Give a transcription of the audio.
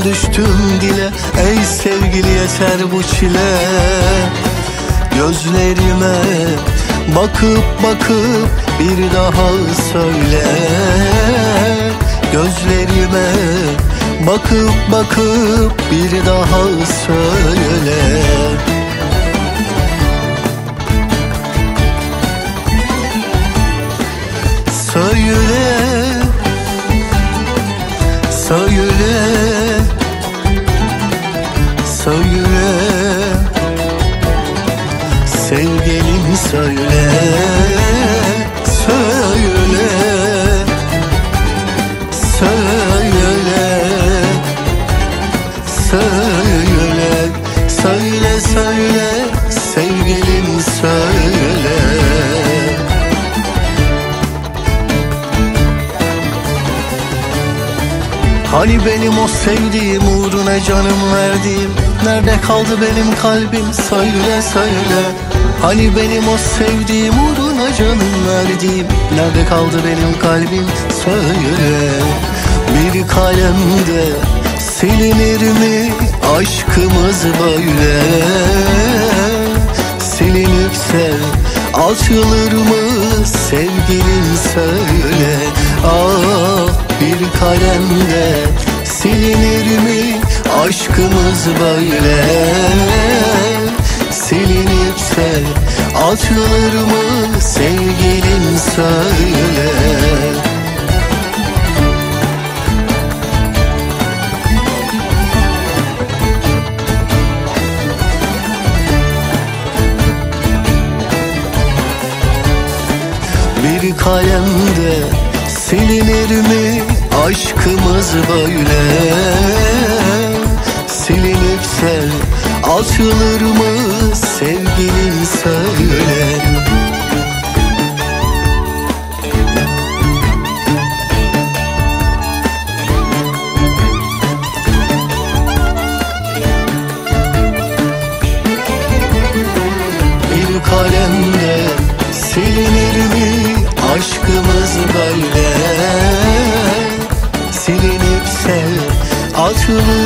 düştüm dile. Ey sevgili yeter bu çile. Gözlerime bakıp bakıp bir daha söyle. Gözlerime bakıp bakıp bir daha söyle. Söyle, söyle, söyle, sevgilim söyle, söyle, söyle, söyle, söyle, söyle, sevgilim söyle. Hani benim o sevdiğim, uğruna canım verdiğim, nerede kaldı benim kalbim, söyle söyle. Hani benim o sevdiğim, uğruna canım verdiğim, nerede kaldı benim kalbim, söyle. Bir kalemde silinir mi aşkımız böyle? Silinirse açılır mı sevgilim söyle. Ah, bir kalemde silinir mi aşkımız böyle? Silinirse açılır mı sevgilim söyle. Bir kalemde silinir mi aşkımız böyle? Silinirse açılır mı sevgilim söyle. Bir kalemde silinir mi aşkımız böyle? Silinirse açılır